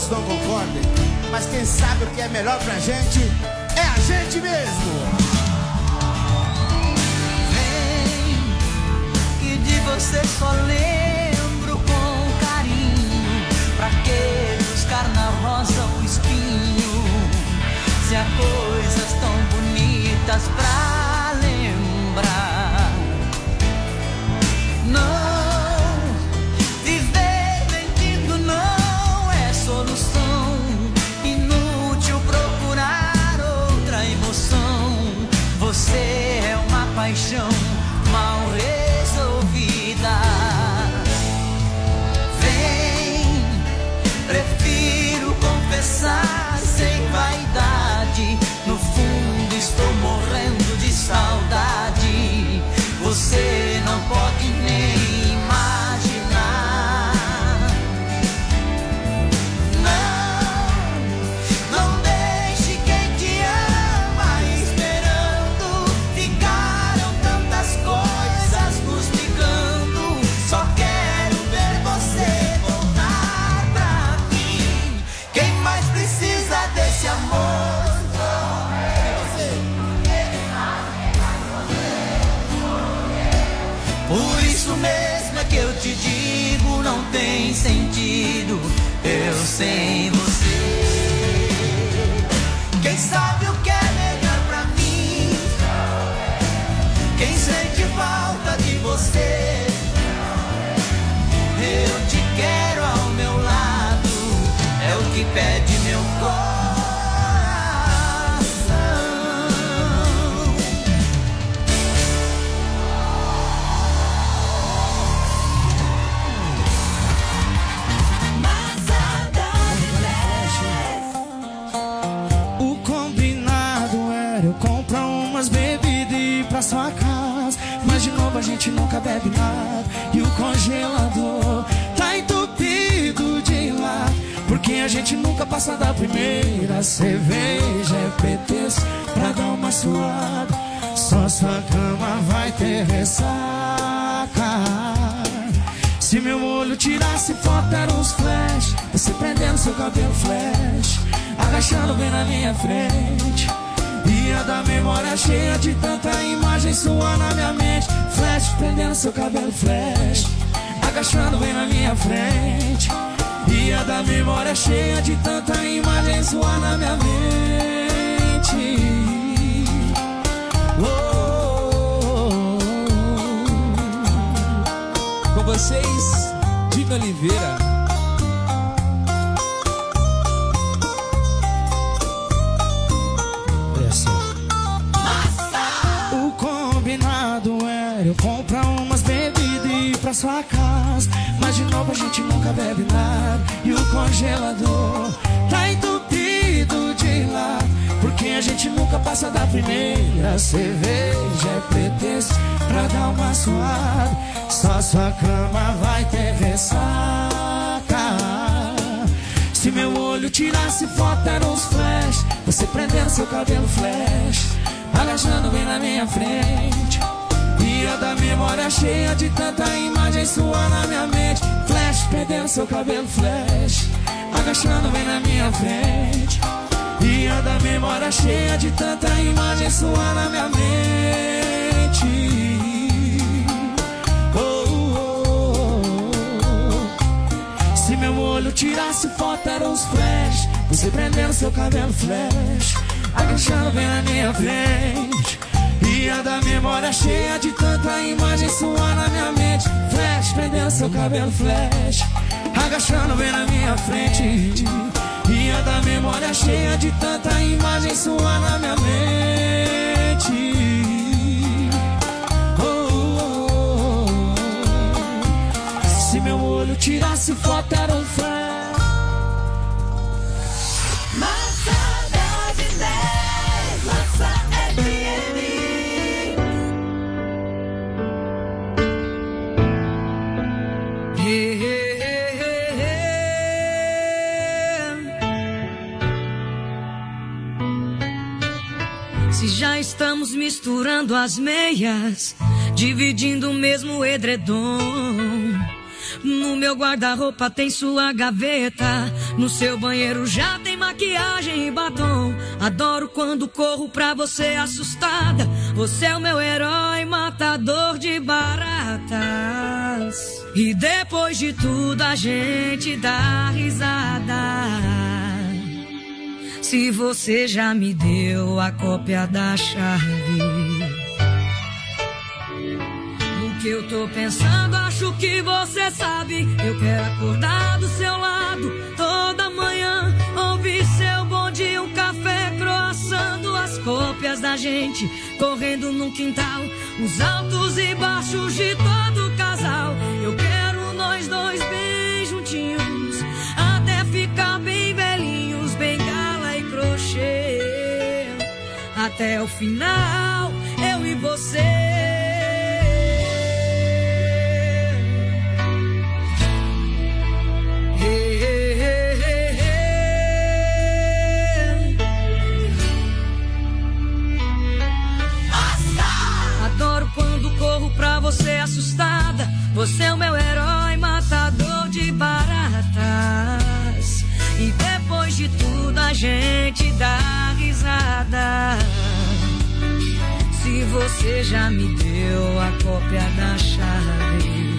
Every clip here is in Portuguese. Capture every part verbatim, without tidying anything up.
outros não concordem, mas quem sabe o que é melhor pra gente é a gente mesmo. Vem, que de você só lembro com carinho. Pra que buscar na rosa o espinho, se há coisas tão bonitas pra lembrar? Não, viver mentindo não é solução. Inútil procurar outra emoção. Você é uma paixão mal resolvida. Vem, prefiro confessar sem vaidade. No fundo estou morrendo de saudade. Você não pode nem imaginar. Não, não deixe quem te ama esperando. Ficaram tantas coisas nos ligando. Só quero ver você voltar pra mim. Quem mais precisa desse amor? Por isso mesmo é que eu te digo, não tem sentido eu sem você. Quem sabe o que é melhor pra mim? Quem sente falta de você? Eu te quero ao meu lado, é o que pede meu coração. Sua casa, mas de novo a gente nunca bebe nada. E o congelador tá entupido de lá, porque a gente nunca passa da primeira cerveja. É pretexto pra dar uma suada, só sua cama vai ter ressaca. Se meu olho tirasse foto eram uns flash, você prendendo seu cabelo flash, agachando bem na minha frente. Ia da memória cheia de tanta imagem sua na minha mente. Flash, prendendo seu cabelo flash, agachando bem na minha frente. Ia da memória cheia de tanta imagem sua na minha mente. Oh, oh, oh. Com vocês, Dina Oliveira. Eu compro umas bebidas e ir pra sua casa, mas de novo a gente nunca bebe nada. E o congelador tá entupido de lá, porque a gente nunca passa da primeira cerveja. É pretexto pra dar uma suada, só sua cama vai ter ressaca. Se meu olho tirasse foto eram uns flash, você prendendo seu cabelo flash, agachando bem na minha frente. Ia da memória cheia de tanta imagem sua na minha mente. Flash, perdendo seu cabelo flash, agachando bem na minha frente. Ia da memória cheia de tanta imagem sua na minha mente. Oh, oh, oh. Se meu olho tirasse foto eram os flash, você prendendo seu cabelo flash, agachando bem na minha frente. Ia da memória cheia de tanta imagem sua na minha mente. Flash, prendendo seu cabelo flash, agachando bem na minha frente. Ia da memória cheia de tanta imagem sua na minha mente. Oh, oh, oh. Se meu olho tirasse foto era um flash. Se já estamos misturando as meias, dividindo o mesmo edredom, No meu guarda-roupa tem sua gaveta. No seu banheiro já tem maquiagem e batom. Adoro quando corro pra você assustada. Você é o meu herói, matador de baratas. E depois de tudo a gente dá risada. Se você já me deu a cópia da chave, o que eu tô pensando acho que você sabe. Eu quero acordar do seu lado toda manhã, ouvir seu bom dia, um café, croissant, duas cópias da gente correndo no quintal, os altos e baixos de todo casal. Eu quero nós dois bem juntinhos, até ficar bem velhinhos, bengala e crochê, até o final, eu e você. Corro pra você assustada. Você é o meu herói, matador de baratas. E depois de tudo a gente dá risada. Se você já me deu a cópia da chave,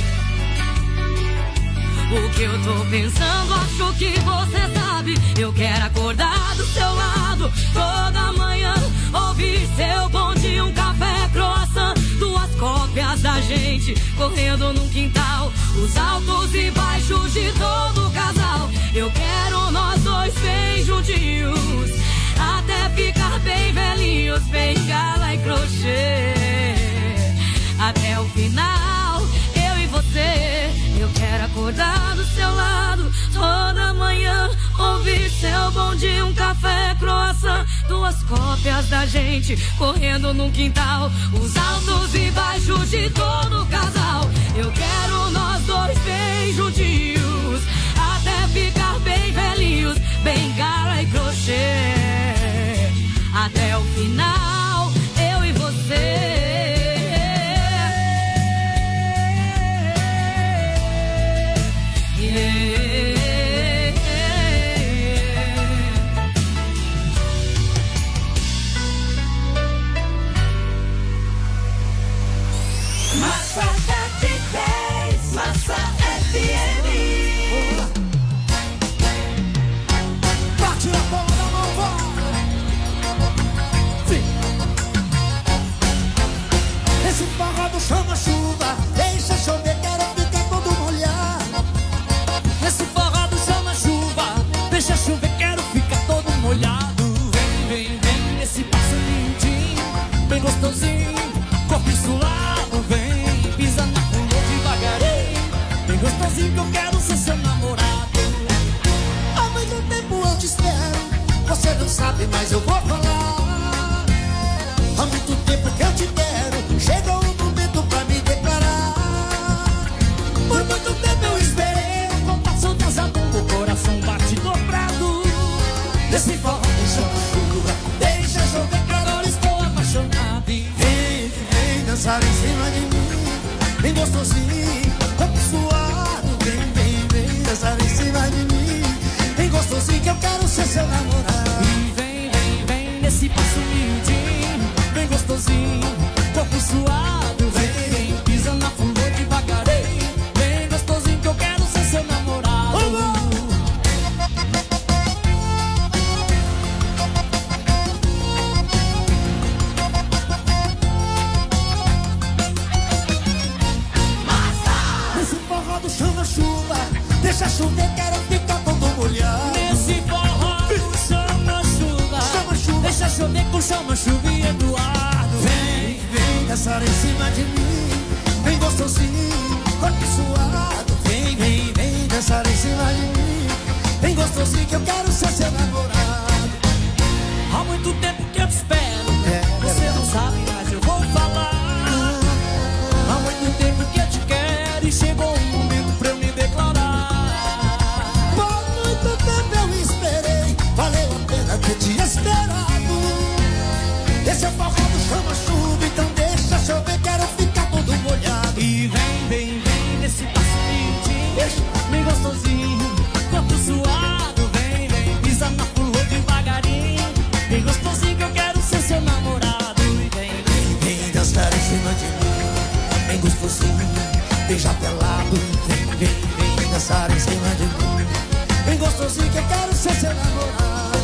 o que eu tô pensando acho que você sabe. Eu quero acordar do seu lado toda manhã, ouvir seu bom dia, um café, croissant, duas cópias da gente correndo num quintal, os altos e baixos de todo casal. Eu quero nós dois bem juntinhos, até ficar bem velhinhos, bengala e crochê, até o final, eu e você. Eu quero acordar do seu lado toda manhã, ouvir seu bom dia, um café, croissant, duas cópias da gente correndo num quintal, os altos e baixos de todo casal. Eu quero nós dois bem juntinhos, até ficar bem velhinhos, bengala e crochê, até o final, eu e você. Massa F dez, Massa F M. Bate a bola na mão, vai. Sim. Esse forró chama chuva, deixa chover, quero ficar todo molhado. Esse forró chama chuva, deixa chover, quero ficar todo molhado. Vem, vem, vem, nesse passo lindinho, bem gostosinho, corpo suado, vem, pisa na rua devagarinho, bem gostosinho que eu quero ser seu namorado. Há muito tempo eu te espero, você não sabe, mas eu vou falar. Há muito tempo que eu te quero, chegou o momento pra me declarar. Por muito tempo eu esperei, o compasso dessa bomba, o coração bate dobrado. Desse forró deixa chuva, deixa chover, quero, estou apaixonado. E vem, vem dançar em cima de mim, bem gostosinho, corpo suado. Vem, vem, vem dançar em cima de mim, bem gostosinho que eu quero ser seu namorado. E vem, vem, vem nesse passo lindinho, bem gostosinho, corpo suado. Vem, vem, pisa na flor devagarinho, bem gostosinho que eu quero ser seu namorado. Nesse forró do chama chuva, deixa chover, quero ficar todo molhado. Nesse forró chama chuva, Chama chuva, deixa chover com chama chuva e Eduardo. vem, vem dançar em cima de mim, bem gostosinho, corpo suado. Vem, vem, vem dançar em cima de mim, bem gostosinho que eu quero ser seu namorado. Há muito tempo que eu te espero, É, você é não sabe, mas eu vou falar. Há muito tempo que eu te quero e chegou o momento pra eu me declarar. Por muito tempo eu esperei, valeu a pena ter te esperado. Esse é o forró do chama chuva, então deixa chover, quero ficar todo molhado. E vem, vem, vem nesse passo gostosinho que eu quero ser seu namorado.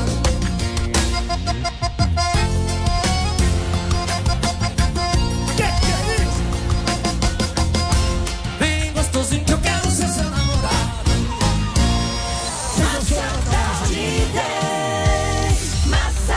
Que que é isso? Vem gostosinho que eu quero ser seu namorado. Massa D J, massa.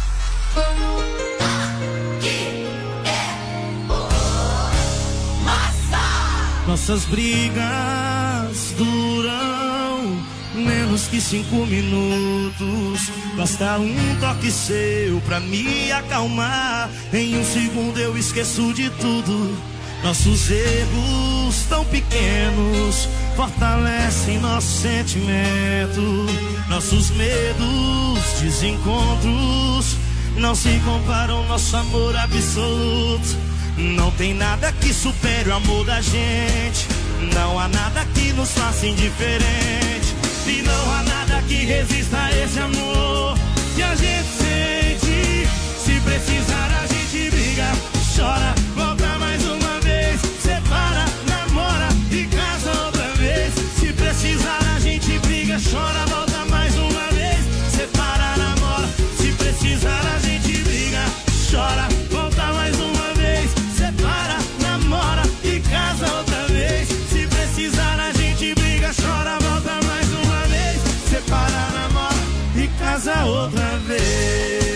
Aqui é o massa. Nossas brigas duram menos que cinco minutos. Basta um toque seu pra me acalmar. Em um segundo eu esqueço de tudo. Nossos erros tão pequenos fortalecem nosso sentimento. Nossos medos, desencontros não se comparam ao nosso amor absoluto. Não tem nada que supere o amor da gente. Não há nada que nos faça indiferente. E não há nada que resista a esse amor que a gente sente. Se precisar a gente briga, chora, volta mais uma vez. Separa, namora e casa outra vez. Se precisar a gente briga, chora, volta mais uma vez. Separa, namora, se precisar a gente briga, chora, volta mais uma vez. Separa, namora e casa outra vez. Se precisar a gente briga, chora, volta mais uma vez. Separa, namora e casa outra vez.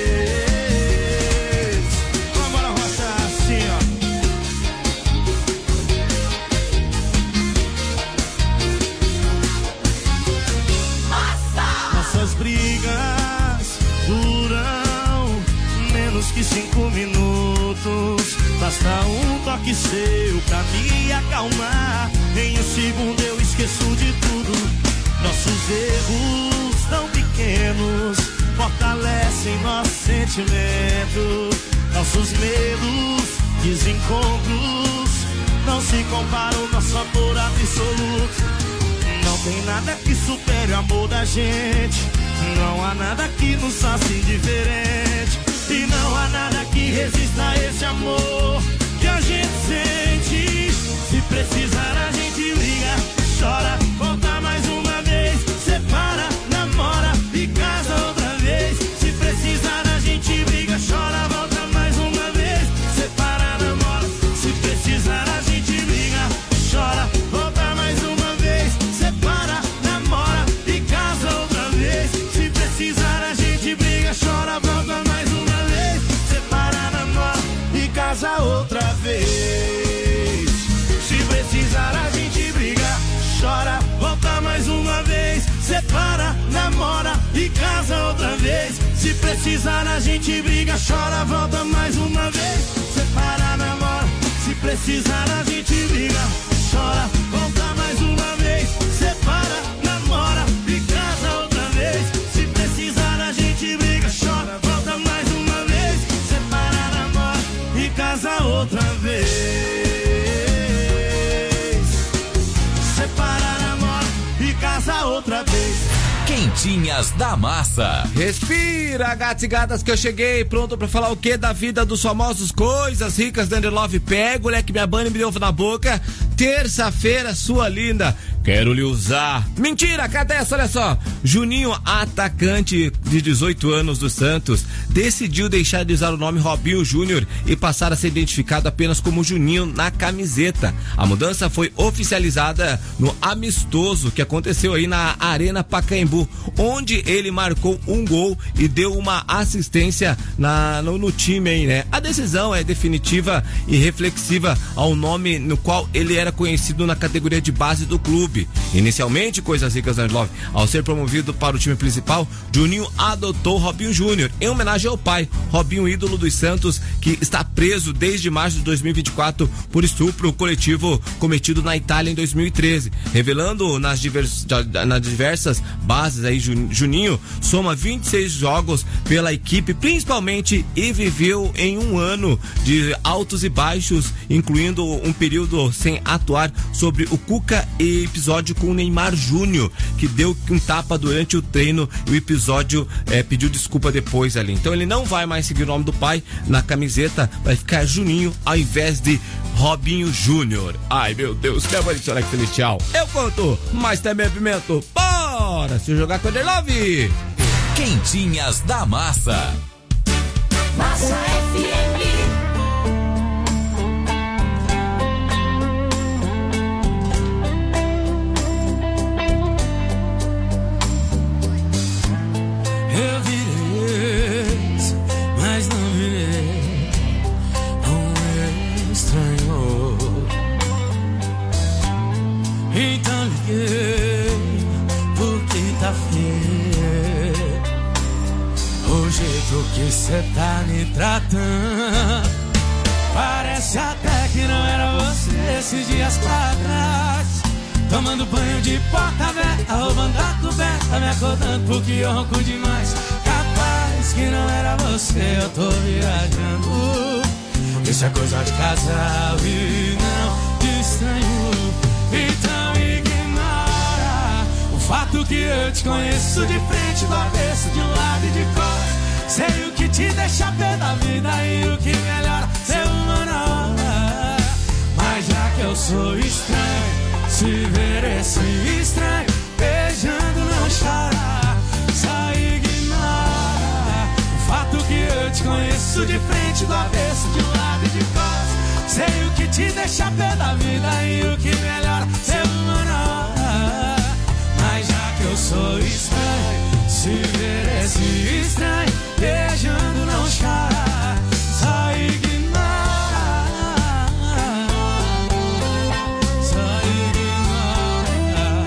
Vamos lá, rocha, assim, ó. Nossas brigas duram menos que cinco minutos. Basta um toque seu pra me acalmar. Em um segundo eu esqueço de tudo. Nossos erros tão pequenos fortalecem nosso sentimento. Nossos medos, desencontros não se comparam ao nosso amor absoluto. Não tem nada que supere o amor da gente. Não há nada que nos faça indiferente. E não há nada que resista a esse amor que a gente sente. Se precisar a gente liga, chora, volta mais uma vez. Separa, namora e casa outra vez. Se precisar a gente briga, chora, volta mais uma vez. Separa, namora, se precisar a gente briga, chora, volta mais uma vez. Separa, namora e casa outra vez. Se precisar a gente briga, chora, volta mais uma vez. Separa, namora e casa outra vez. Se precisar a gente briga, chora, volta mais uma vez. Separa, namora e casa outra vez. Se precisar a gente briga, chora, volta mais uma vez. Separa, namora, se precisar a gente briga, chora, volta mais uma vez. Separa, namora e casa outra vez. Se precisar a gente briga, chora, volta mais uma vez. Separa, namora e casa outra vez. Separa, namora e casa outra vez. Quentinhas da Massa. Respira, gatos e gatas, que eu cheguei pronto pra falar o que da vida dos famosos, coisas ricas da Underlove. Pega o leque, minha banda e me deu na boca. Terça-feira, sua linda, quero lhe usar. Mentira, cadê essa? Olha só. Juninho, atacante de dezoito anos do Santos, decidiu deixar de usar o nome Robinho Júnior e passar a ser identificado apenas como Juninho na camiseta. A mudança foi oficializada no amistoso que aconteceu aí na Arena Pacaembu, onde ele marcou um gol e deu uma assistência na, no, no time aí, né? A decisão é definitiva e reflexiva ao nome no qual ele era conhecido na categoria de base do clube. Inicialmente, coisas ricas da Underlove, ao ser promovido para o time principal, Juninho adotou Robinho Júnior em homenagem ao pai, Robinho, ídolo dos Santos, que está preso desde março de dois mil e vinte e quatro por estupro coletivo cometido na Itália em dois mil e treze. Revelando nas, divers, nas diversas bases aí, Juninho soma vinte e seis jogos pela equipe, principalmente, e viveu em um ano de altos e baixos, incluindo um período sem atuar sobre o Cuca e episódio com o Neymar Júnior, que deu um tapa durante o treino e o episódio é, pediu desculpa depois ali. Então ele não vai mais seguir o nome do pai na camiseta, vai ficar Juninho ao invés de Robinho Júnior. Ai, meu Deus, que abolicionar que celestial. Eu conto, mas também pimento. Bom! Bora se jogar com o Underlove. Quentinhas da Massa. Massa F M. Eu virei, mas não virei um estranho. Então liguei, porque tá feio o jeito que cê tá me tratando. Parece até que não era você esses dias pra trás. Tomando banho de porta aberta, roubando a coberta, me acordando porque eu ronco demais. Capaz que não era você, eu tô viajando. Isso é coisa de casal e não de estranho. Então ignora o fato que eu te conheço de frente, do avesso, de um lado e de cor. Sei o que te deixa pé da vida e o que melhora ser uma na hora. Mas já que eu sou estranho, se ver esse estranho beijando não chora. Só ignora o fato que eu te conheço de frente, do avesso, de um lado e de costas. Sei o que te deixa pé da vida e o que melhora ser uma na hora. Mas já que eu sou estranho, se ver esse estranho beijando não chora. Só ignora. Só ignora.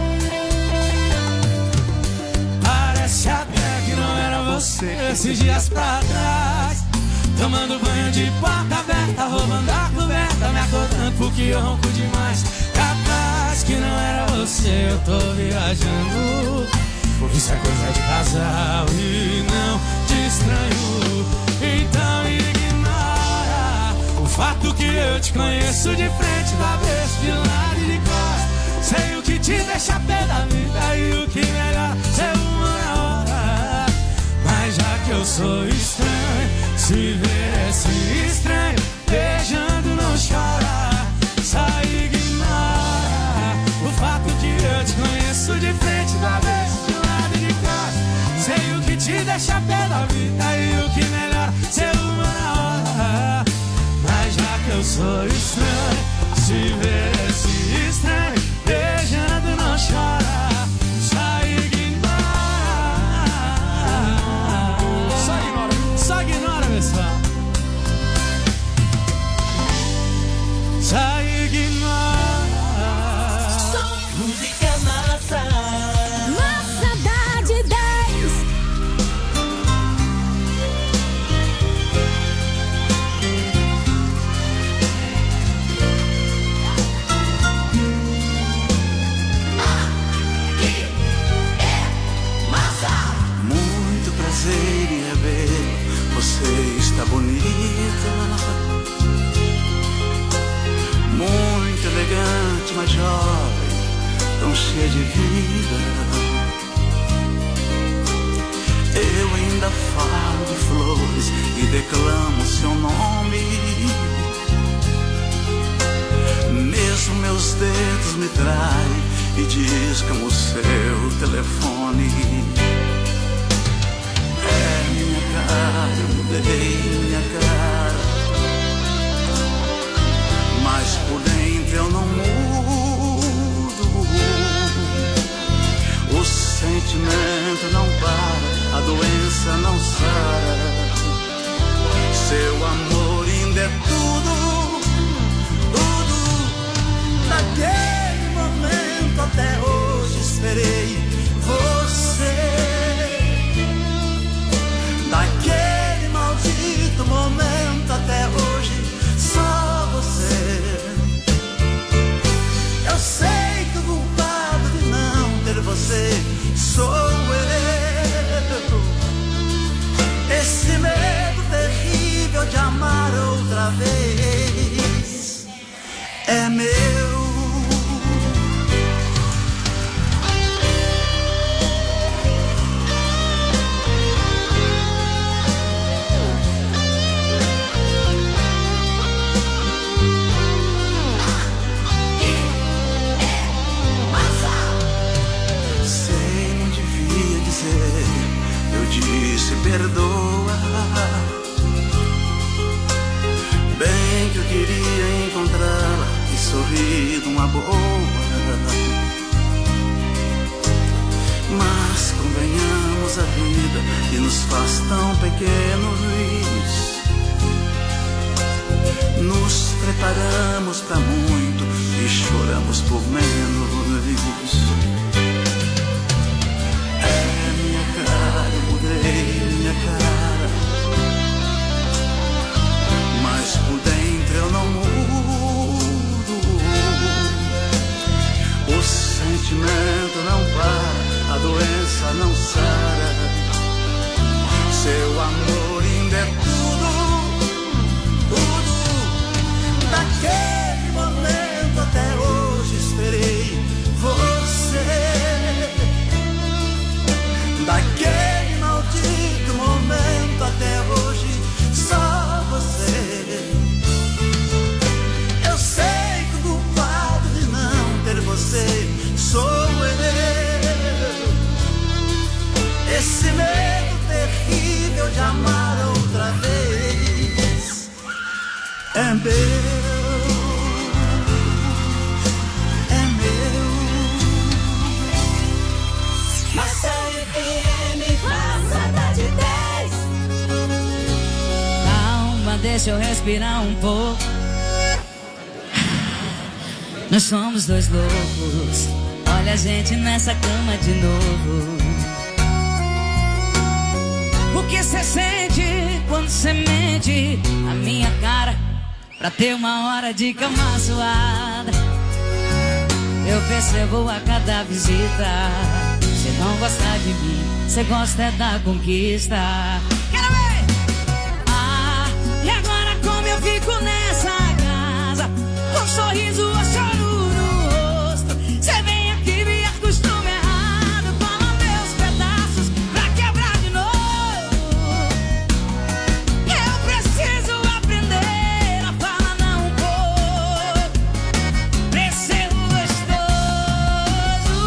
Parece até que não era você esses dias pra trás. Tomando banho de porta aberta, roubando a coberta, me acordando porque eu ronco demais. Capaz que não era você, eu tô viajando. Isso é coisa de casal e não de estranho. Então ignora o fato que eu te conheço de frente, do avesso, de lado e de costas. Sei o que te deixa pé da vida e o que melhor ser uma na hora. Mas já que eu sou estranho, se ver esse estranho beijando não chora. Só ignora o fato que eu te conheço de frente, do avesso, de lado e de costas. Sei o que te deixa pé da vida e o que melhor ser uma na hora. Mas já que eu sou estranho, se ver esse estranho beijando não chora. Só ignora. Só ignora, só ignora, pessoal. Só ignora. Música massa. Massa dá de dez. Muito prazer em rever. Você está bonita, muito elegante, mas jovem, tão cheia de vida. Eu ainda falo de flores e declamo seu nome. Mesmo meus dedos me traem e discam o seu telefone. É minha cara, eu mudei minha cara, mas por dentro eu não mudo. O sentimento não para, a doença não sara. Seu amor ainda é tudo, tudo. Naquele momento até hoje esperei você. Daquele maldito momento até hoje só você. Eu sei que o culpado de não ter você sou eu. Esse medo terrível de amar outra vez é meu. Sei perdoa. Bem que eu queria encontrá-la e sorrir numa boa. Mas convenhamos, a vida que nos faz tão pequenos. Nos preparamos pra muito e choramos por menos. É minha cara, eu mudei minha cara, mas por dentro eu não mudo. O sentimento não para, a doença não sara. Seu amor ainda é tudo, tudo. Daquele momento até hoje esperei você. Daquele maldito momento até hoje só você. Eu sei que o culpado de não ter você sou eu. Esse medo terrível de amar outra vez é meu. Deixa eu respirar um pouco. Nós somos dois loucos. Olha a gente nessa cama de novo. O que cê sente quando cê mente na minha cara pra ter uma hora de cama suada? Eu percebo a cada visita. Cê não gosta de mim, cê gosta é da conquista. Quero ver! E agora como eu fico nessa casa, com um sorriso ou choro no rosto. Cê vem aqui, me acostuma errado, cola meus pedaços pra quebrar de novo. Eu preciso aprender a falar não um pouco, pra ser gostoso.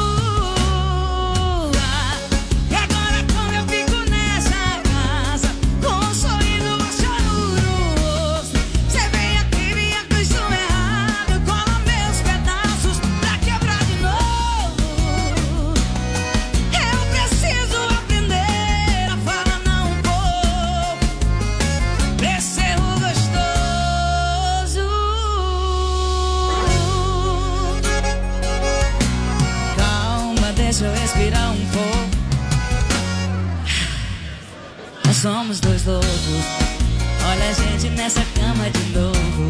E agora como eu fico nessa casa, com um sorriso ou choro. Deixa eu respirar um pouco. Nós somos dois loucos. Olha a gente nessa cama de novo.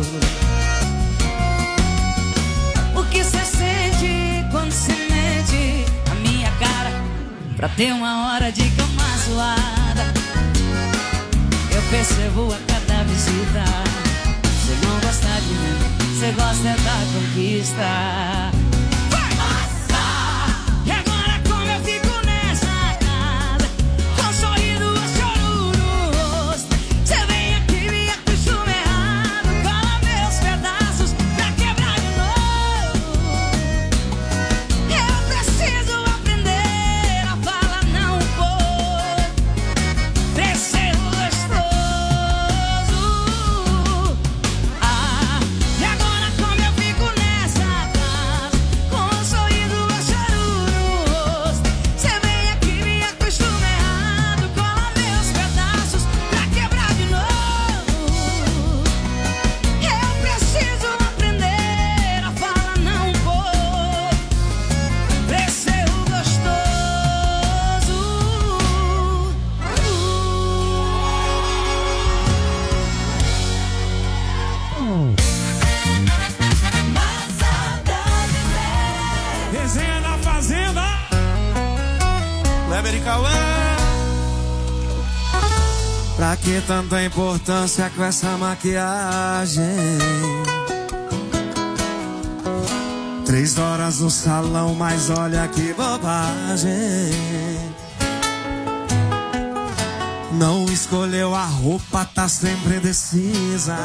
O que cê sente quando cê mente a minha cara pra ter uma hora de cama suada? Eu percebo a cada visita. Cê não gosta de mim, cê gosta é da conquista. Pra que tanta importância com essa maquiagem? Três horas no salão, mas olha que bobagem. Não escolheu a roupa, tá sempre indecisa.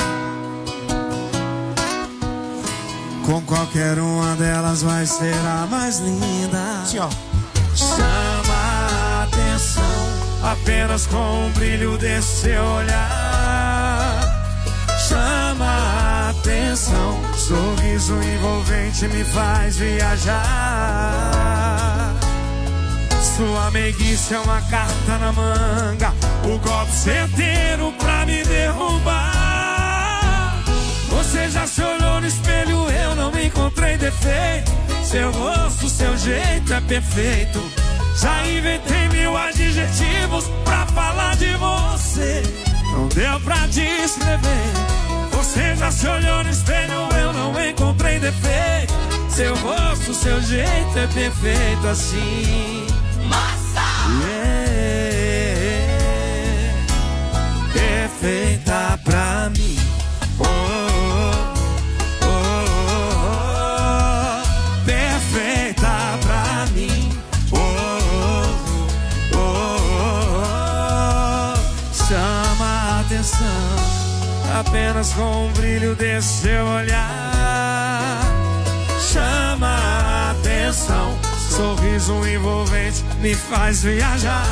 Com qualquer uma delas vai ser a mais linda. Sim, ó. Chama a atenção apenas com o brilho desse seu olhar. Chama a atenção, sorriso envolvente me faz viajar. Sua meiguice é uma carta na manga, o golpe certeiro pra me derrubar. Você já se olhou no espelho, eu não encontrei defeito. Seu rosto, seu jeito é perfeito. Já inventei mil adjetivos pra falar de você, não deu pra descrever. Você já se olhou no espelho, eu não encontrei defeito. Seu rosto, seu jeito é perfeito assim. Massa! Yeah, perfeita pra mim. Oh, oh, oh, oh, perfeita pra mim. Oh, oh, oh, oh, chama a atenção, apenas com o brilho desse seu olhar. Chama a atenção, sorriso envolvente me faz viajar.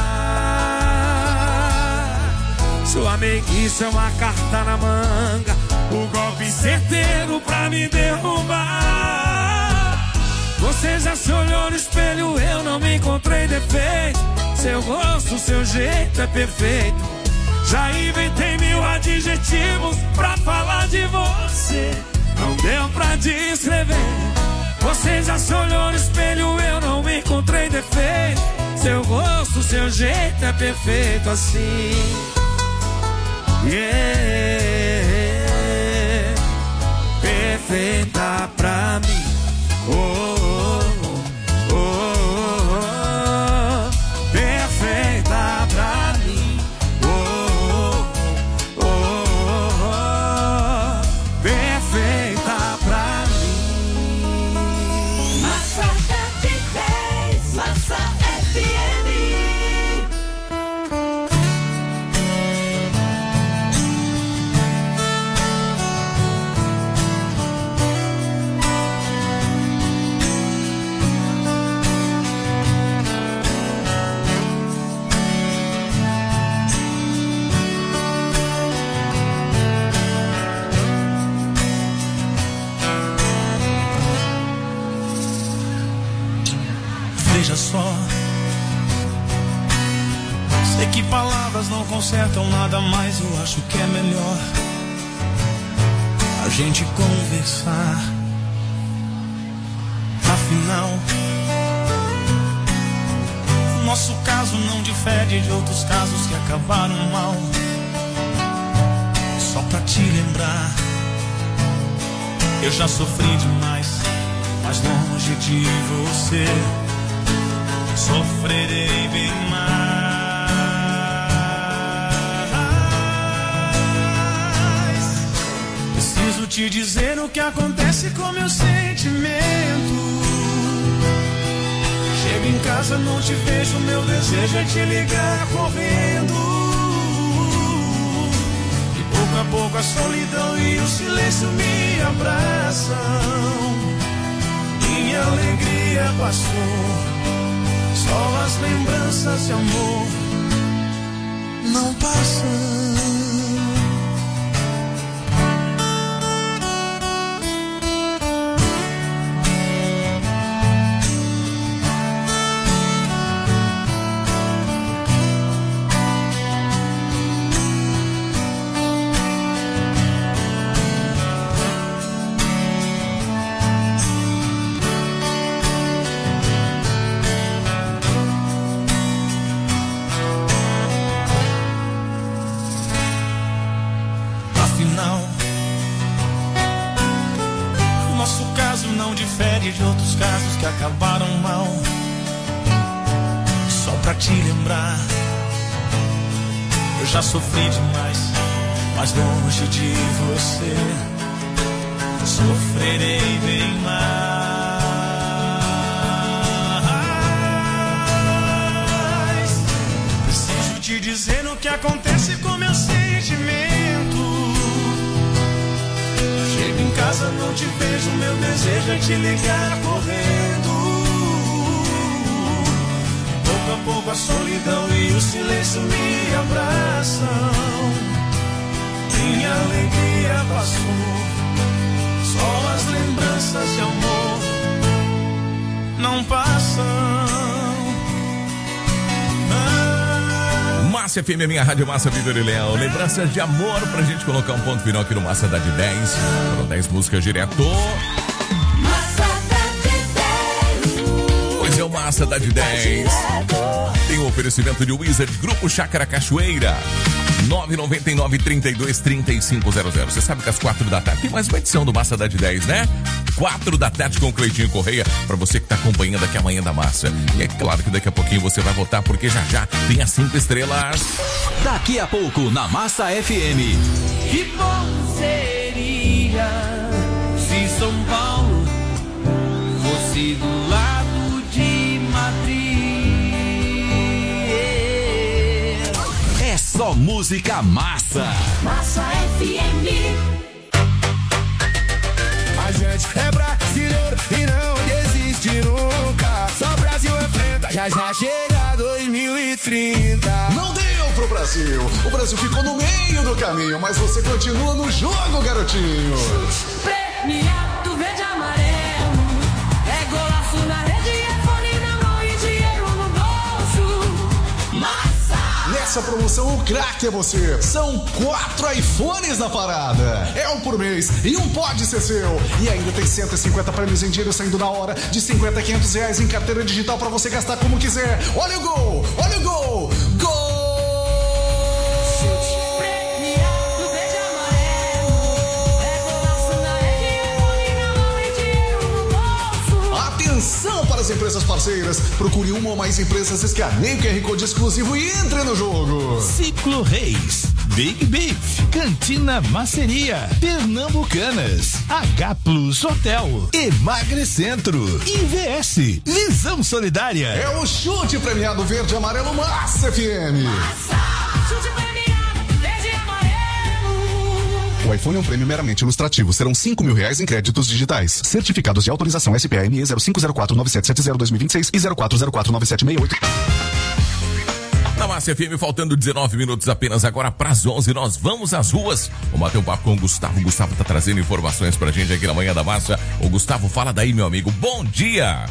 Sua meiguice é uma carta na manga, o golpe certeiro pra me derrubar. Você já se olhou no espelho, eu não me encontrei defeito. Seu rosto, seu jeito é perfeito. Já inventei mil adjetivos pra falar de você, não deu pra descrever. Você já se olhou no espelho, eu não me encontrei defeito. Seu rosto, seu jeito é perfeito assim. Yeah, perfeita pra mim. Oh, oh, oh, oh, oh, perfeita pra mim. Oh, oh, oh, oh, perfeita pra mim. Massa F dez, Massa F M. Veja só, sei que palavras não consertam nada, mas eu acho que é melhor a gente conversar. Afinal, nosso caso não difere de outros casos que acabaram mal. Só pra te lembrar, eu já sofri demais, mas longe de você sofrerei bem mais. Preciso te dizer o que acontece com meu sentimento. Chego em casa, não te vejo, meu desejo é te ligar correndo. E pouco a pouco a solidão e o silêncio me abraçam. Minha alegria passou, só as lembranças de amor não passam. De outros casos que acabaram mal. Só pra te lembrar, eu já sofri demais, mas longe de você sofrerei bem mais. Preciso te dizer o que acontece com meu sentimento. Chego em casa, não te vejo, meu desejo é te ligar correndo. Pouco a pouco a solidão e o silêncio isso me abraçam. Minha alegria passou, só as lembranças de amor não passam. Massa F M, minha rádio Massa Vitor e Leão. Lembranças de amor pra gente colocar um ponto final aqui no Massa da de dez. Foram dez músicas direto. Massa da de dez. Pois é, o Massa da de dez. Tem o um oferecimento de Wizard, Grupo Chácara Cachoeira. nove nove nove, trinta e dois, trinta e cinco zero zero. Você sabe que às quatro da tarde tem mais uma edição do Massa da de dez, né? quatro da tarde com o Cleitinho Correia, pra você que tá acompanhando aqui amanhã da Massa. E é claro que daqui a pouquinho você vai votar, porque já já tem as cinco estrelas. Daqui a pouco na Massa F M. Que bom seria se São Paulo fosse do lado de Madrid. É só música massa. Massa F M. A gente é brasileiro e não desiste nunca. Só o Brasil enfrenta, já já chega dois mil e trinta. Não deu pro Brasil, o Brasil ficou no meio do caminho, mas você continua no jogo, garotinho. Premiado verde e amarelo, é golaço na rede, é fone na mão e dinheiro no bolso. Massa! Nessa promoção, o craque é você. São quatro iPhones na parada. É um por mês e um pode ser seu. E ainda tem cento e cinquenta prêmios em dinheiro saindo na hora, de cinquenta a quinhentos reais em carteira digital pra você gastar como quiser. Olha o gol! Olha o gol! Gol! Premiado verde e amarelo, é golaço na rede, é fone na mão e dinheiro no bolso. Atenção para as empresas parceiras. Procure uma ou mais empresas, escaneie o Q R Code exclusivo e entre no jogo. Ciclo Reis, Big Beef, Cantina Maceria, Pernambucanas, H Plus Hotel, Emagrecentro, I V S, Visão Solidária. É o chute premiado verde e amarelo Massa F M. Massa! Chute premiado verde e amarelo. O iPhone é um prêmio meramente ilustrativo. Serão cinco mil reais em créditos digitais. Certificados de autorização S P A M E zero cinco zero quatro nove sete sete zero dois mil e vinte e seis e zero quatro zero quatro nove sete seis oito. Na Massa F M, faltando dezenove minutos apenas agora para as onze, nós vamos às ruas. Vamos bater um papo com o Gustavo. O Gustavo tá trazendo informações pra gente aqui na Manhã da Massa. O Gustavo, fala daí, meu amigo. Bom dia!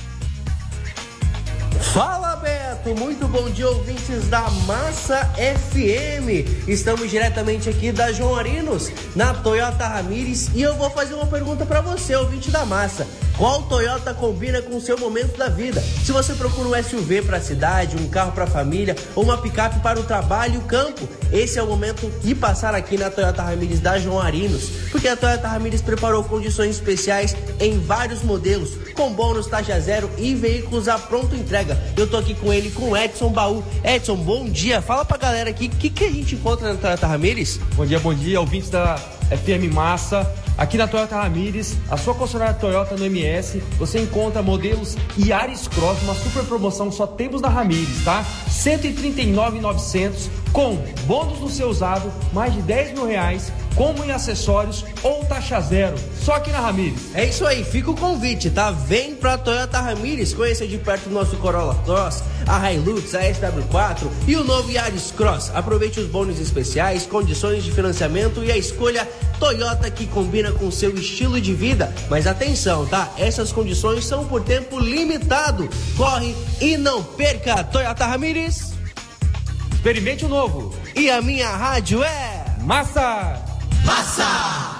Fala, Beto! Muito bom dia, ouvintes da Massa F M. Estamos diretamente aqui da João Arinos, na Toyota Ramires, e eu vou fazer uma pergunta para você, ouvinte da Massa. Qual Toyota combina com o seu momento da vida? Se você procura um S U V para a cidade, um carro para a família ou uma picape para o trabalho e o campo, esse é o momento de passar aqui na Toyota Ramires da João Arinos, porque a Toyota Ramires preparou condições especiais em vários modelos, com bônus, taxa zero e veículos à pronta entrega. Eu tô aqui com ele, com o Edson Baú. Edson, bom dia. Fala pra galera aqui, o que, que a gente encontra na Toyota Ramires? Bom dia, bom dia, ouvintes da F M Massa. Aqui na Toyota Ramires, a sua concessionária Toyota no M S, você encontra modelos Yaris Cross, uma super promoção que só temos na Ramires, tá? cento e trinta e nove mil e novecentos com bônus do seu usado, mais de dez mil reais, como em acessórios ou taxa zero, só aqui na Ramires. É isso aí, fica o convite, tá? Vem pra Toyota Ramires, conheça de perto o nosso Corolla Cross, a Hilux, a S W quatro e o novo Yaris Cross. Aproveite os bônus especiais, condições de financiamento e a escolha Toyota que combina com seu estilo de vida. Mas atenção, tá? Essas condições são por tempo limitado. Corre e não perca. Toyota Ramires. Experimente o novo. E a minha rádio é Massa! Massa!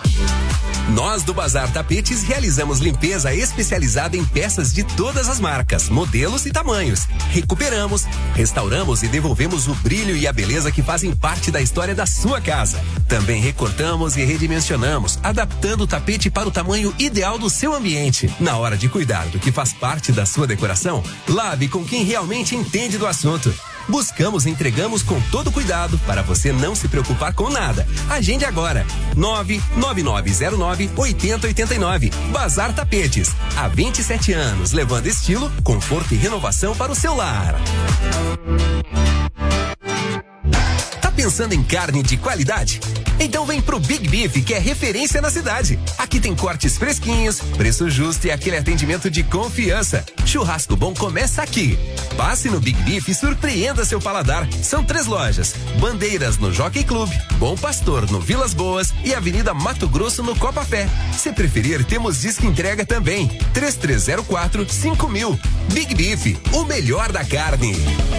Nós do Bazar Tapetes realizamos limpeza especializada em peças de todas as marcas, modelos e tamanhos. Recuperamos, restauramos e devolvemos o brilho e a beleza que fazem parte da história da sua casa. Também recortamos e redimensionamos, adaptando o tapete para o tamanho ideal do seu ambiente. Na hora de cuidar do que faz parte da sua decoração, lave com quem realmente entende do assunto. Buscamos e entregamos com todo cuidado para você não se preocupar com nada. Agende agora. nove nove nove zero nove oito zero oito nove. Bazar Tapetes. Há vinte e sete anos, levando estilo, conforto e renovação para o seu lar. Pensando em carne de qualidade? Então vem pro Big Beef, que é referência na cidade. Aqui tem cortes fresquinhos, preço justo e aquele atendimento de confiança. Churrasco bom começa aqui. Passe no Big Beef e surpreenda seu paladar. São três lojas: Bandeiras no Jockey Club, Bom Pastor no Vilas Boas e Avenida Mato Grosso no Copa Fé. Se preferir, temos disco entrega também. três três zero quatro, cinco mil. Big Beef, o melhor da carne.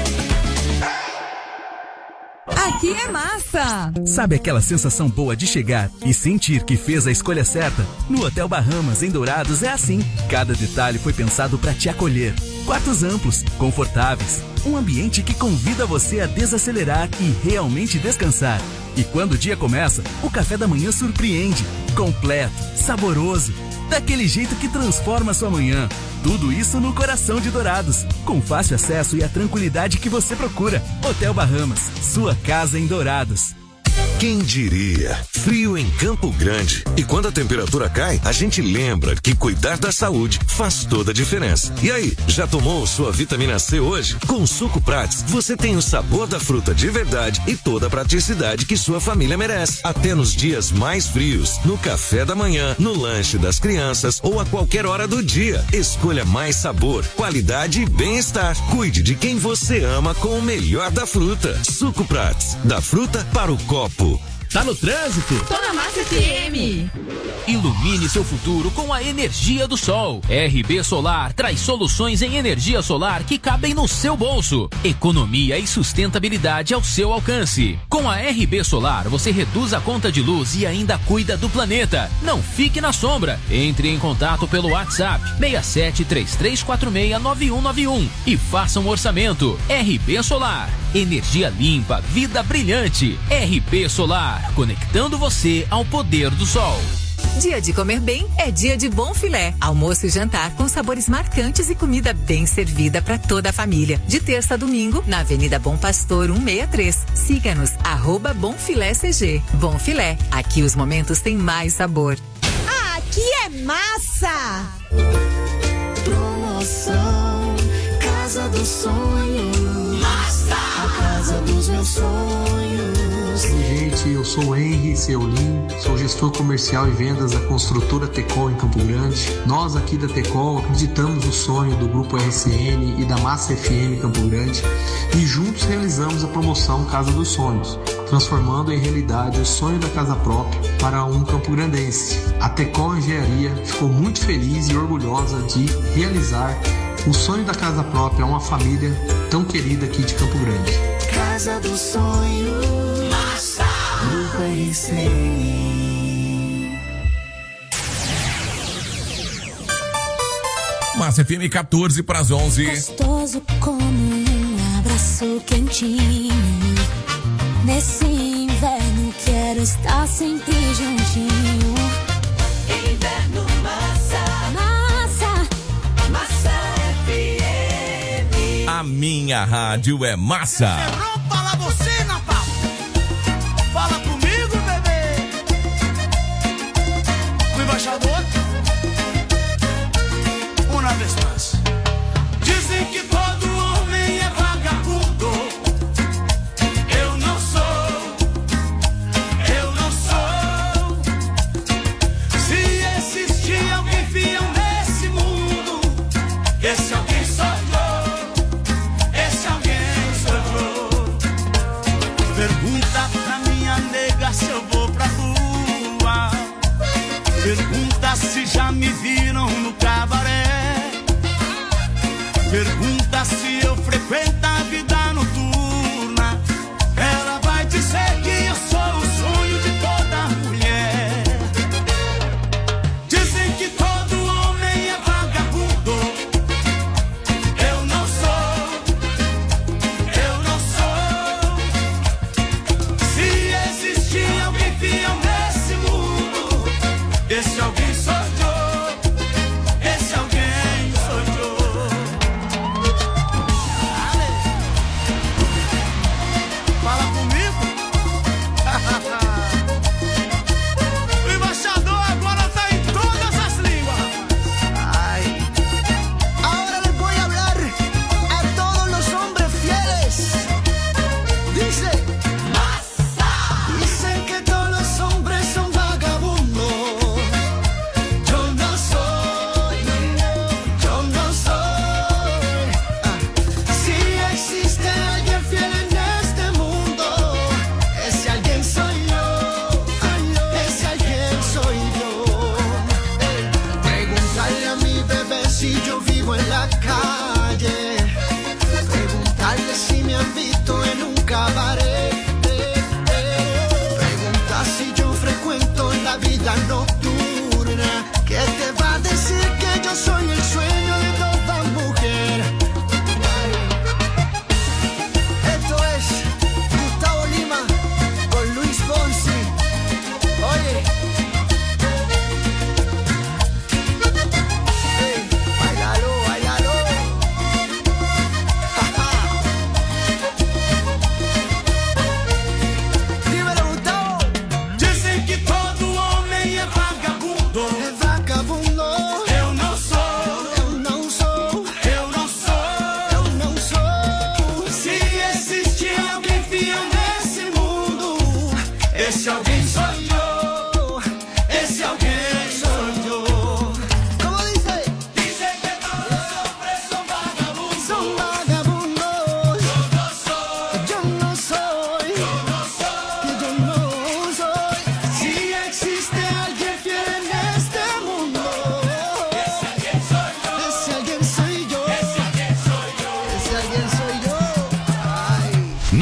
Aqui é massa! Sabe aquela sensação boa de chegar e sentir que fez a escolha certa? No Hotel Bahamas, em Dourados, é assim. Cada detalhe foi pensado para te acolher. Quartos amplos, confortáveis, um ambiente que convida você a desacelerar e realmente descansar. E quando o dia começa, o café da manhã surpreende. Completo, saboroso, daquele jeito que transforma sua manhã. Tudo isso no coração de Dourados, com fácil acesso e a tranquilidade que você procura. Hotel Bahamas, sua casa em Dourados. Quem diria? Frio em Campo Grande. E quando a temperatura cai, a gente lembra que cuidar da saúde faz toda a diferença. E aí, já tomou sua vitamina C hoje? Com o Suco Prats, você tem o sabor da fruta de verdade e toda a praticidade que sua família merece. Até nos dias mais frios, no café da manhã, no lanche das crianças ou a qualquer hora do dia. Escolha mais sabor, qualidade e bem-estar. Cuide de quem você ama com o melhor da fruta. Suco Prats, da fruta para o copo. Tá no trânsito? Tô na Massa F M. Ilumine seu futuro com a energia do sol. R B Solar traz soluções em energia solar que cabem no seu bolso. Economia e sustentabilidade ao seu alcance. Com a R B Solar, você reduz a conta de luz e ainda cuida do planeta. Não fique na sombra. Entre em contato pelo WhatsApp seis sete três três quatro seis nove um nove um e faça um orçamento. R B Solar. Energia limpa, vida brilhante. R B Solar. Conectando você ao poder do sol. Dia de comer bem é dia de Bom Filé. Almoço e jantar com sabores marcantes e comida bem servida para toda a família. De terça a domingo, na Avenida Bom Pastor cento e sessenta e três. Siga-nos, arroba Bom Filé C G. Bom Filé, aqui os momentos têm mais sabor. Aqui é massa! Promoção Casa do Sonho. Massa! A casa dos meus sonhos. Oi, gente, eu sou o Henry Seolim, sou gestor comercial e vendas da construtora Tecol em Campo Grande. Nós aqui da Tecol acreditamos no sonho do Grupo R C N e da Massa F M Campo Grande e juntos realizamos a promoção Casa dos Sonhos, transformando em realidade o sonho da casa própria para um campograndense. A Tecol Engenharia ficou muito feliz e orgulhosa de realizar o sonho da casa própria a uma família tão querida aqui de Campo Grande. Casa do Sonho. Massa! Grupo R C N. Massa F M, quatorze para as onze. Gostoso como um abraço quentinho. Nesse inverno quero estar sempre juntinho. Inverno massa. Massa. Massa F M. A minha rádio é massa. Fala você, Natal. Fala comigo, bebê. O embaixador. Uma vez mais. Dizem que todo homem é vagabundo. Eu não sou. Eu não sou. Se existir alguém fiel nesse mundo, esse alguém sou eu. Esse alguém sou eu. Pergunta pra minha nega se eu vou pra rua. Pergunta se já me viram no cabaré. Pergunta se eu frequento a vida noturna. Ela vai dizer que eu sou o sonho de toda mulher. Dizem que todo homem é vagabundo. Eu não sou. Eu não sou. Se existir alguém fiel nesse mundo, esse alguém sou eu. Esse alguém sou eu.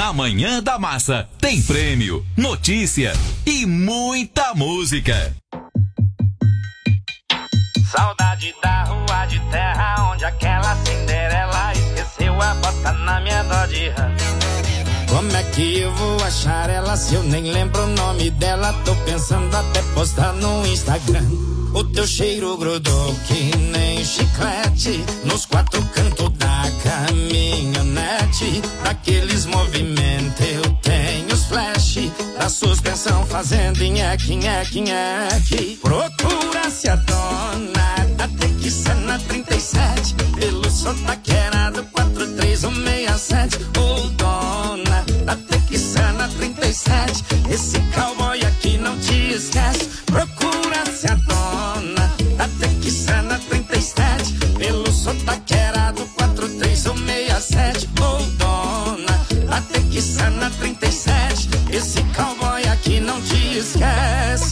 Na Manhã da Massa tem prêmio, notícia e muita música. Saudade da rua de terra onde aquela Cinderela esqueceu a bota na minha Dodge Ram. Como é que eu vou achar ela se eu nem lembro o nome dela? Tô pensando até postar no Instagram. O teu cheiro grudou que nem chiclete nos quatro cantos da caminhonete. Daqueles movimentos eu tenho os flash da suspensão fazendo nheque, nheque, nheque. Procura-se a dona da Texana trinta e sete pelo sotaqueirado quatro três um seis sete. Ô dona da Texana trinta e sete, esse cowboy aqui não te esquece. Procura-se a dona da Texana trinta e sete pelo sotaqueirado quatro três um seis sete. Ô dona da Texana trinta e sete, esse cowboy aqui não te esquece.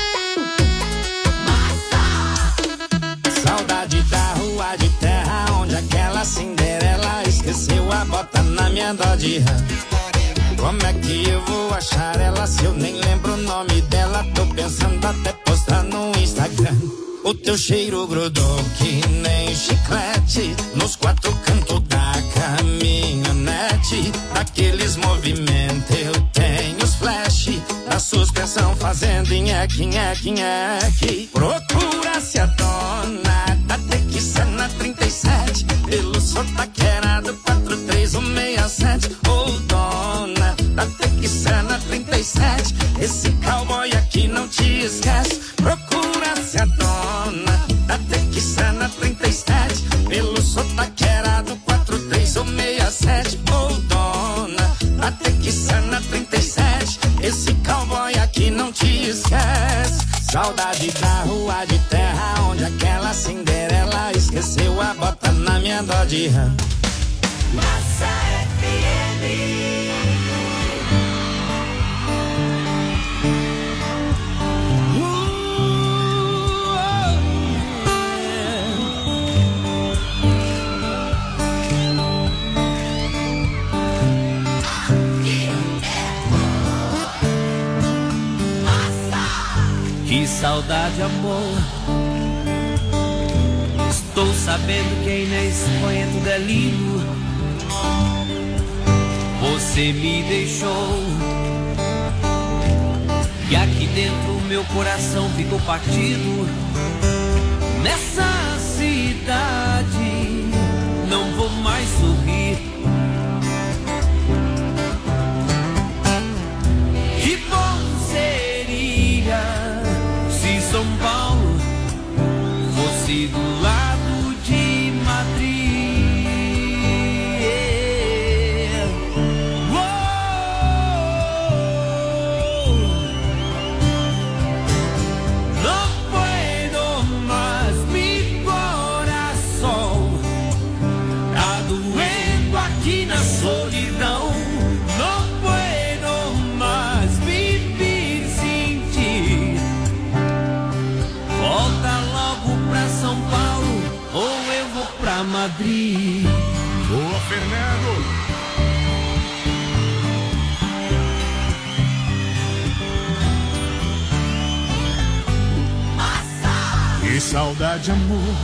Saudade da rua de terra onde aquela Cinderela esqueceu a bota na minha Dodge Ram. Como é que eu vou achar ela se eu nem lembro o nome dela? Tô pensando até postar no Instagram. O teu cheiro grudou que nem chiclete nos quatro cantos da caminhonete. Daqueles movimentos eu tenho os flash da suspensão fazendo nheque, nheque, nheque. Procura-se a dona da Texana trinta e sete pelo sotaqueirado quatro três um seis sete. Ô dona da Texana trinta e sete, esse cowboy aqui não te esquece. Procura-se a dona da Texana trinta e sete pelo sotaqueirado quatro três um seis sete. Ô dona da Texana trinta e sete, esse cowboy aqui não te esquece. Saudade da rua de terra onde aquela Cinderela esqueceu a bota na minha Dodge Ram. Massa F M. Que saudade, amor. Estou sabendo que aí nesse sonho tudo é lindo. Você me deixou e aqui dentro meu coração ficou partido. Nessa cidade não vou mais sorrir. Que bom seria se São Paulo fosse do lado de Madrid. Oh, não puedo mais, mi coração tá doendo aqui na solidão. Não puedo mais viver sem ti. Volta logo pra São Paulo ou eu vou pra Madrid. Boa, Fernando. Que saudade, amor.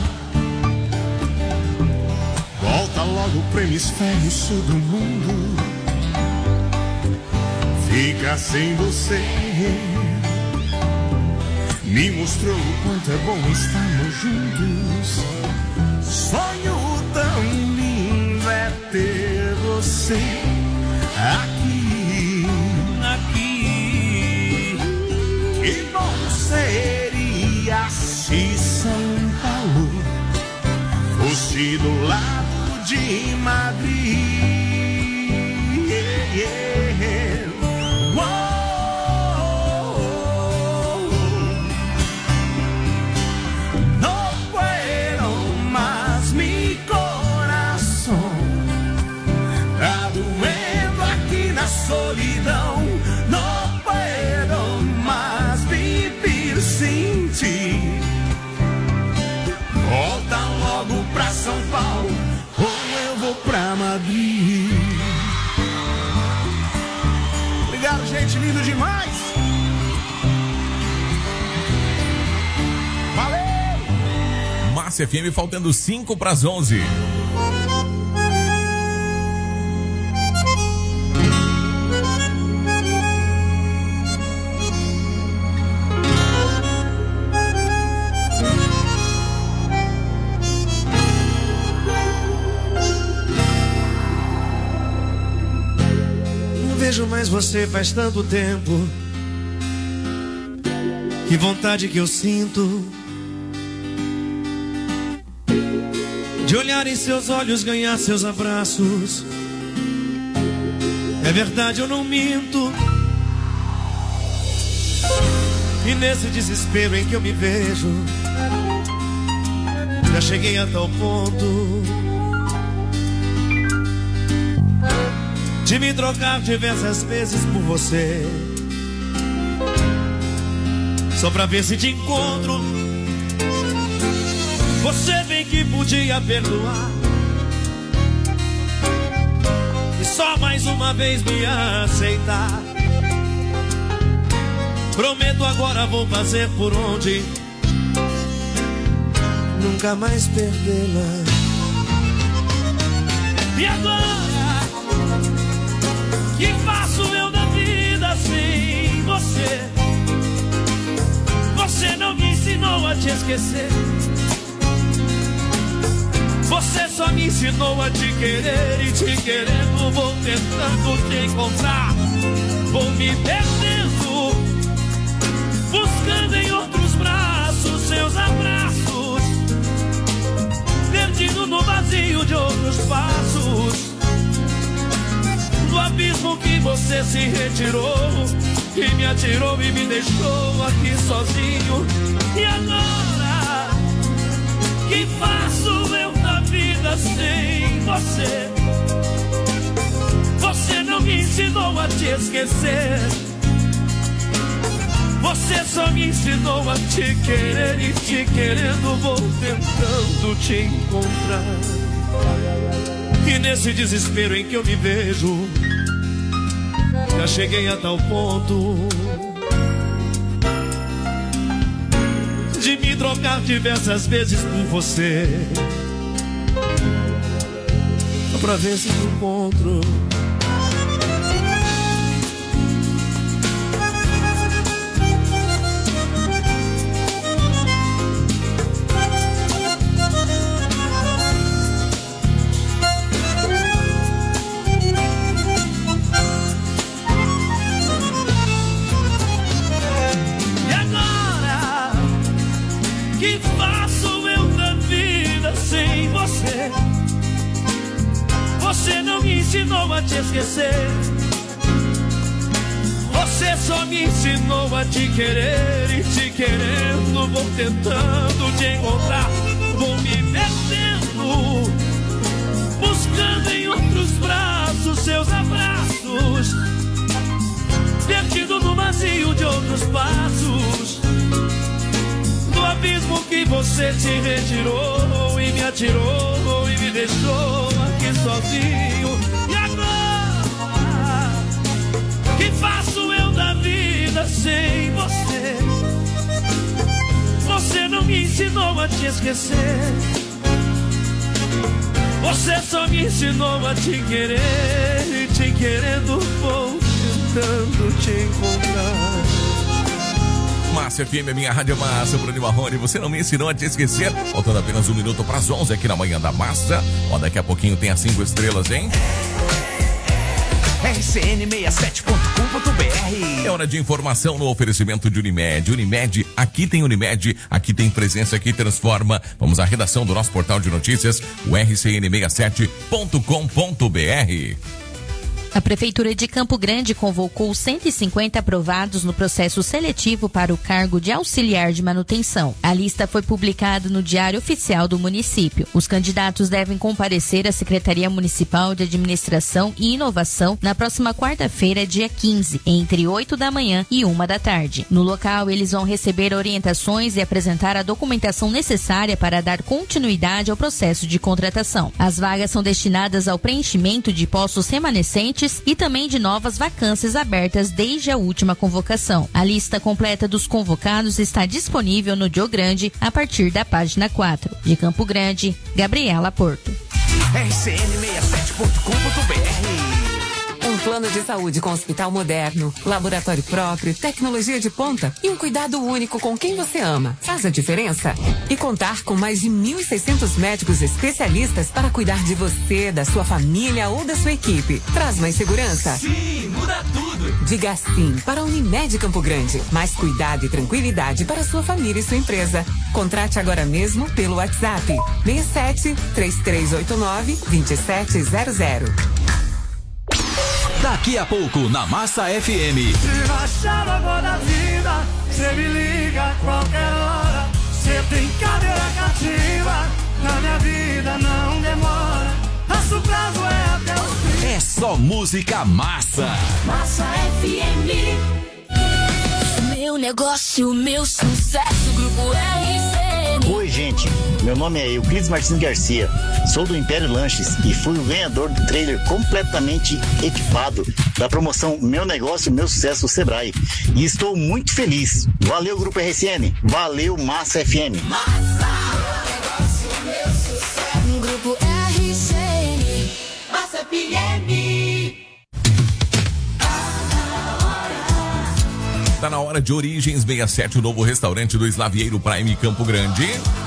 Volta logo pro hemisfério sul do mundo. Fica sem você. Me mostrou o quanto é bom estarmos juntos. Sonho tão lindo é ter você aqui. Aqui. Que bom seria se São Paulo fosse do lado de Madrid. Yeah, yeah. Solidão, não puedo mais viver sem ti. Volta logo pra São Paulo ou eu vou pra Madrid. gente, lindo demais. Valeu! Massa F M, faltando cinco para as onze. Vejo mais você faz tanto tempo. Que vontade que eu sinto de olhar em seus olhos, ganhar seus abraços. É verdade, eu não minto. E nesse desespero em que eu me vejo, já cheguei a tal ponto de me trocar diversas vezes por você, só pra ver se te encontro. Você bem que podia perdoar e só mais uma vez me aceitar. Prometo agora vou fazer por onde nunca mais perdê-la. E agora, que faço eu da vida sem você? Você não me ensinou a te esquecer. Você só me ensinou a te querer. E te querendo vou tentando te encontrar. Vou me perdendo, buscando em outros braços seus abraços, perdido no vazio de outros passos. Do abismo que você se retirou e me atirou e me deixou aqui sozinho. E agora, que faço eu da vida sem você? Você não me ensinou a te esquecer. Você só me ensinou a te querer. E te querendo vou tentando te encontrar. E nesse desespero em que eu me vejo, já cheguei a tal ponto de me trocar diversas vezes por você, só pra ver se me encontro. Você não me ensinou a te esquecer. Você só me ensinou a te querer. E te querendo vou tentando te encontrar. Vou me perdendo, buscando em outros braços seus abraços, perdido no vazio de outros passos. Do abismo que você se retirou e me atirou e me deixou aqui sozinho. E agora, que faço eu da vida sem você? Você não me ensinou a te esquecer. Você só me ensinou a te querer. E te querendo vou tentando te encontrar. Massa F M, minha rádio Massa, Bruno Marrone, você não me ensinou a te esquecer. Faltando apenas um minuto para as onze aqui na manhã da Massa. Ó, daqui a pouquinho tem as cinco estrelas, hein? R C N sessenta e sete ponto com ponto B R. É hora de informação no oferecimento de Unimed. Unimed, aqui tem Unimed, aqui tem presença que transforma. Vamos à redação do nosso portal de notícias, o R C N sessenta e sete ponto com ponto B R. A Prefeitura de Campo Grande convocou cento e cinquenta aprovados no processo seletivo para o cargo de auxiliar de manutenção. A lista foi publicada no Diário Oficial do município. Os candidatos devem comparecer à Secretaria Municipal de Administração e Inovação na próxima quarta-feira, dia quinze, entre oito da manhã e uma da tarde. No local, eles vão receber orientações e apresentar a documentação necessária para dar continuidade ao processo de contratação. As vagas são destinadas ao preenchimento de postos remanescentes cortes e também de novas vacâncias abertas desde a última convocação. A lista completa dos convocados está disponível no Dio Grande a partir da página quatro. De Campo Grande, Gabriela Porto. R C N sessenta e sete ponto com ponto B R. Um plano de saúde com hospital moderno, laboratório próprio, tecnologia de ponta e um cuidado único com quem você ama. Faz a diferença? E contar com mais de mil e seiscentos médicos especialistas para cuidar de você, da sua família ou da sua equipe. Traz mais segurança? Sim, muda tudo. Diga sim para a Unimed Campo Grande. Mais cuidado e tranquilidade para sua família e sua empresa. Contrate agora mesmo pelo WhatsApp seis sete, três três oito nove, dois sete zero zero. Daqui a pouco na Massa F M. Se rachar agora da vida, cê me liga a qualquer hora. Cê tem cadeira cativa, na minha vida não demora. Nosso prazo é até o fim. É só música massa. Massa F M. Meu negócio, meu sucesso, Grupo R C N. Oi, gente. Meu nome é Euclides Martins Garcia. Sou do Império Lanches e fui o ganhador do trailer completamente equipado da promoção Meu Negócio, Meu Sucesso Sebrae. E estou muito feliz. Valeu, Grupo R C N. Valeu, Massa F M. Massa. Meu negócio, meu sucesso. Grupo R C N. Massa F M. Tá na hora de Origens sessenta e sete, o novo restaurante do Slavieiro Prime Campo Grande.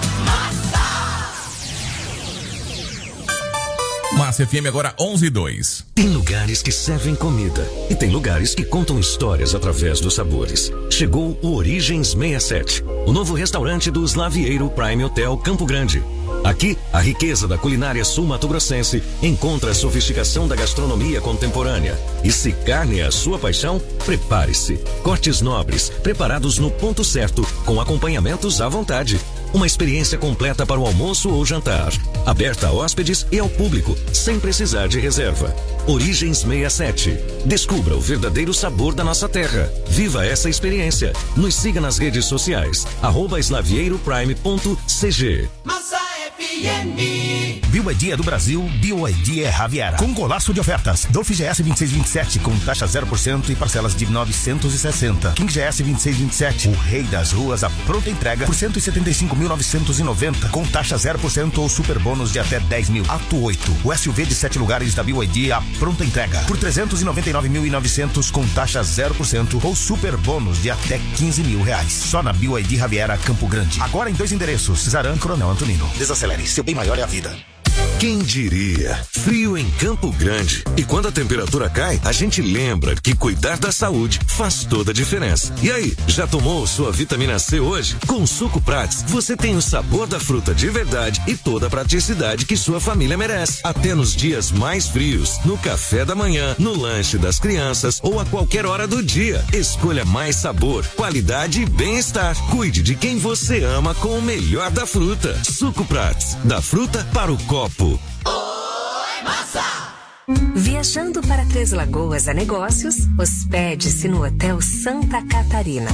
Massa F M agora onze e dois. Tem lugares que servem comida e tem lugares que contam histórias através dos sabores. Chegou o Origens sessenta e sete, o novo restaurante do Slavieiro Prime Hotel Campo Grande. Aqui, a riqueza da culinária sul-mato-grossense encontra a sofisticação da gastronomia contemporânea. E se carne é a sua paixão, prepare-se. Cortes nobres, preparados no ponto certo, com acompanhamentos à vontade. Uma experiência completa para o almoço ou jantar. Aberta a hóspedes e ao público, sem precisar de reserva. Origens sessenta e sete. Descubra o verdadeiro sabor da nossa terra. Viva essa experiência. Nos siga nas redes sociais. arroba slavieiro.prime.cg. Massa F M. B Y D é do Brasil, B Y D é Javiera. Com golaço de ofertas. Dolphin G S vinte e seis vinte e sete com taxa zero por cento e parcelas de novecentos e sessenta. King G S vinte e seis vinte e sete, o rei das ruas, a pronta entrega por cento e setenta e cinco mil novecentos e noventa com taxa zero por cento ou super bônus de até dez mil. Ato oito, o S U V de sete lugares da B Y D, a pronta entrega por trezentos e noventa e nove mil e novecentos com taxa zero por cento ou super bônus de até quinze mil reais. Só na B Y D Javiera Campo Grande. Agora em dois endereços, Zaran, Coronel Antonino. Desacelere, seu bem maior é a vida. Quem diria? Frio em Campo Grande. E quando a temperatura cai, a gente lembra que cuidar da saúde faz toda a diferença. E aí, já tomou sua vitamina C hoje? Com Suco Prats, você tem o sabor da fruta de verdade e toda a praticidade que sua família merece. Até nos dias mais frios, no café da manhã, no lanche das crianças ou a qualquer hora do dia. Escolha mais sabor, qualidade e bem-estar. Cuide de quem você ama com o melhor da fruta. Suco Prats, da fruta para o copo. Oi, massa! Viajando para Três Lagoas a negócios, hospede-se no Hotel Santa Catarina.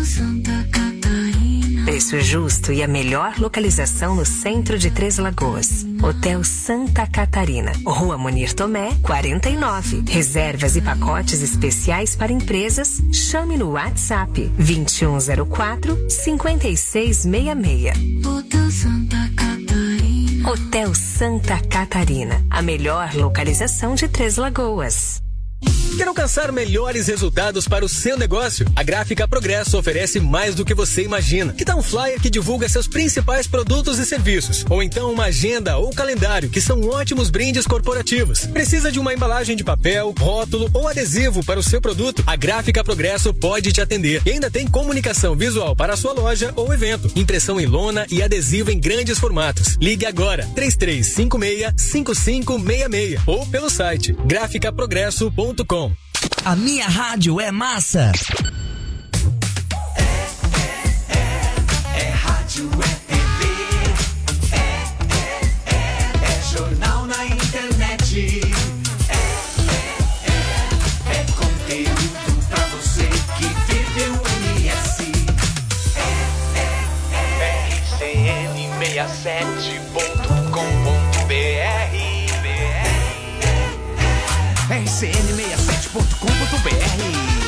Preço justo e a melhor localização no centro de Três Lagoas. Hotel Santa Catarina, Rua Munir Tomé, quarenta e nove. Reservas e pacotes especiais para empresas. Chame no WhatsApp vinte e um zero quatro, cinquenta e seis sessenta e seis. Hotel Santa Catarina. Hotel Santa Catarina, a melhor localização de Três Lagoas. Quer alcançar melhores resultados para o seu negócio? A Gráfica Progresso oferece mais do que você imagina. Que tal um flyer que divulga seus principais produtos e serviços? Ou então uma agenda ou calendário, que são ótimos brindes corporativos. Precisa de uma embalagem de papel, rótulo ou adesivo para o seu produto? A Gráfica Progresso pode te atender. E ainda tem comunicação visual para a sua loja ou evento. Impressão em lona e adesivo em grandes formatos. Ligue agora, três três cinco seis, cinco cinco seis seis ou pelo site gráfica progresso ponto com. A minha rádio é massa. É, é, é, é rádio, é T V, é, é, é, é jornal na internet, é, é, é, é conteúdo pra você que vive o M S, é, é, é, R C N sessenta e sete ponto com ponto B R. R C N sessenta e sete ponto com ponto B R.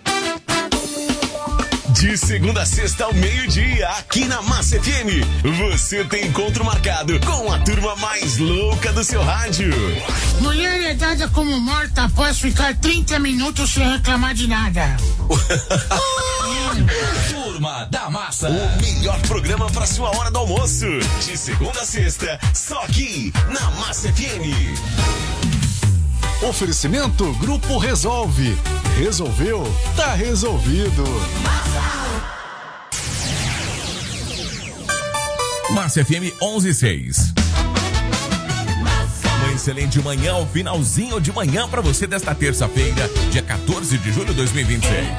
De segunda a sexta ao meio-dia, aqui na Massa F M, você tem encontro marcado com a turma mais louca do seu rádio. Mulher é dada como morta após ficar trinta minutos sem reclamar de nada. Turma da Massa, o melhor programa para sua hora do almoço. De segunda a sexta, só aqui na Massa F M. Oferecimento Grupo Resolve. Resolveu? Tá resolvido. Massa F M onze e seis. Uma excelente manhã, o finalzinho de manhã para você desta terça-feira, dia quatorze de julho de dois mil e vinte e seis.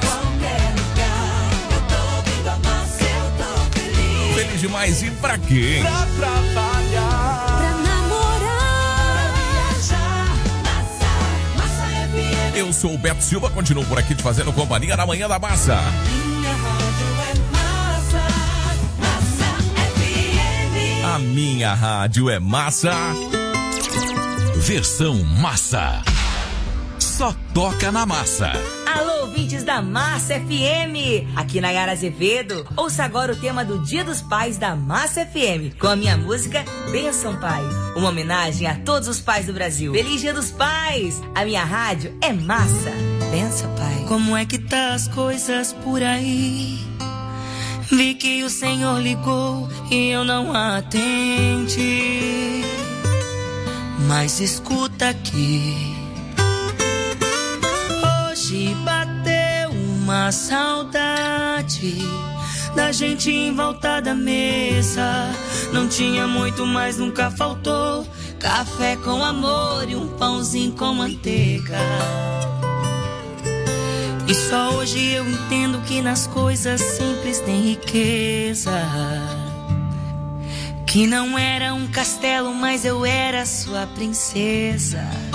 Feliz demais e pra quê? Pra trabalhar. Eu sou o Beto Silva, continuo por aqui te fazendo companhia na Manhã da Massa. Minha rádio é massa, Massa F M. A minha rádio é massa. Versão massa. Só toca na massa. Alô, ouvintes da Massa F M, aqui na Yara Azevedo. Ouça agora o tema do Dia dos Pais da Massa F M, com a minha música Benção Pai. Uma homenagem a todos os pais do Brasil. Feliz Dia dos Pais! A minha rádio é massa. Benção, Pai. Como é que tá as coisas por aí? Vi que o Senhor ligou e eu não atendi. Mas escuta aqui. Hoje bateu uma saudade da gente em volta da mesa. Não tinha muito, mas nunca faltou café com amor e um pãozinho com manteiga. E só hoje eu entendo que nas coisas simples tem riqueza. Que não era um castelo, mas eu era sua princesa.